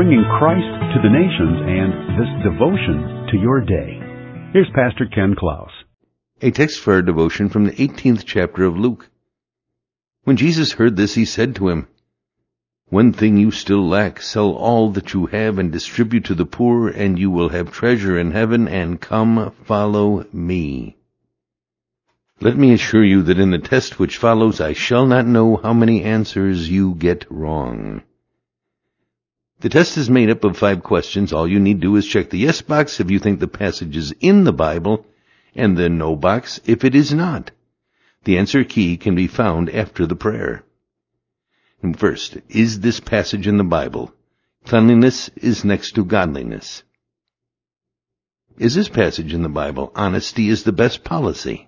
bringing Christ to the nations and this devotion to your day. Here's Pastor Ken Klaus. A text for our devotion from the 18th chapter of Luke. When Jesus heard this, he said to him, "One thing you still lack, sell all that you have and distribute to the poor, and you will have treasure in heaven, and come, follow me." Let me assure you that in the test which follows, I shall not know how many answers you get wrong. The test is made up of 5 questions. All you need to do is check the yes box if you think the passage is in the Bible, and the no box if it is not. The answer key can be found after the prayer. And first, is this passage in the Bible? Cleanliness is next to godliness. Is this passage in the Bible? Honesty is the best policy.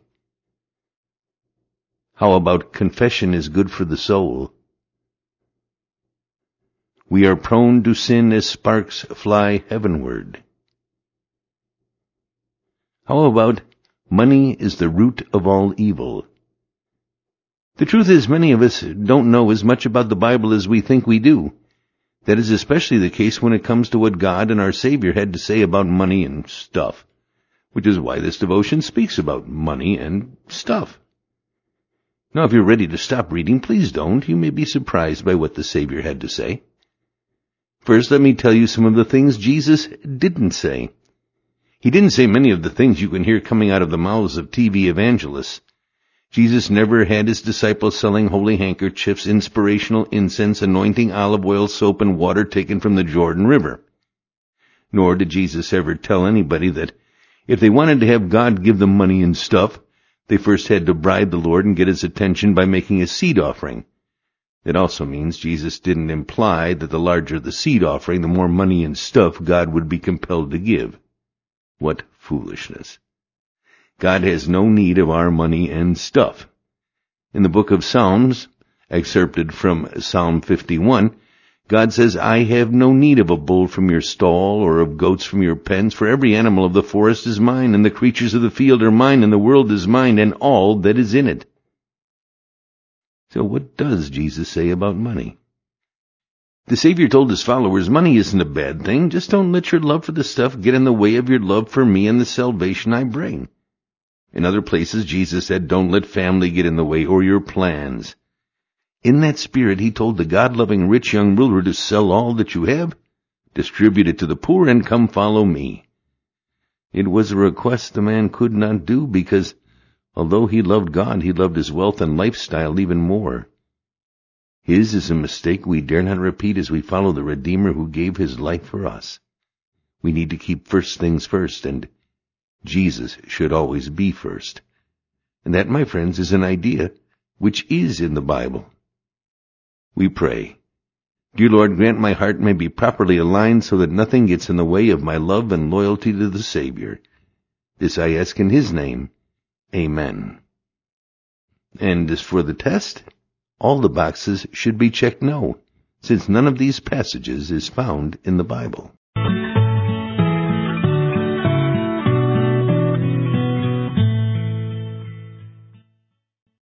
How about confession is good for the soul? We are prone to sin as sparks fly heavenward. How about money is the root of all evil? The truth is, many of us don't know as much about the Bible as we think we do. That is especially the case when it comes to what God and our Savior had to say about money and stuff, which is why this devotion speaks about money and stuff. Now, if you're ready to stop reading, please don't. You may be surprised by what the Savior had to say. First, let me tell you some of the things Jesus didn't say. He didn't say many of the things you can hear coming out of the mouths of TV evangelists. Jesus never had his disciples selling holy handkerchiefs, inspirational incense, anointing olive oil, soap, and water taken from the Jordan River. Nor did Jesus ever tell anybody that if they wanted to have God give them money and stuff, they first had to bribe the Lord and get his attention by making a seed offering. It also means Jesus didn't imply that the larger the seed offering, the more money and stuff God would be compelled to give. What foolishness. God has no need of our money and stuff. In the book of Psalms, excerpted from Psalm 51, God says, "I have no need of a bull from your stall or of goats from your pens, for every animal of the forest is mine, and the creatures of the field are mine, and the world is mine, and all that is in it." So what does Jesus say about money? The Savior told his followers, money isn't a bad thing. Just don't let your love for the stuff get in the way of your love for me and the salvation I bring. In other places, Jesus said, don't let family get in the way or your plans. In that spirit, he told the God-loving rich young ruler to sell all that you have, distribute it to the poor, and come follow me. It was a request the man could not do because although he loved God, he loved his wealth and lifestyle even more. His is a mistake we dare not repeat as we follow the Redeemer who gave his life for us. We need to keep first things first, and Jesus should always be first. And that, my friends, is an idea which is in the Bible. We pray. Dear Lord, grant my heart may be properly aligned so that nothing gets in the way of my love and loyalty to the Savior. This I ask in his name. Amen. And as for the test, all the boxes should be checked no, since none of these passages is found in the Bible.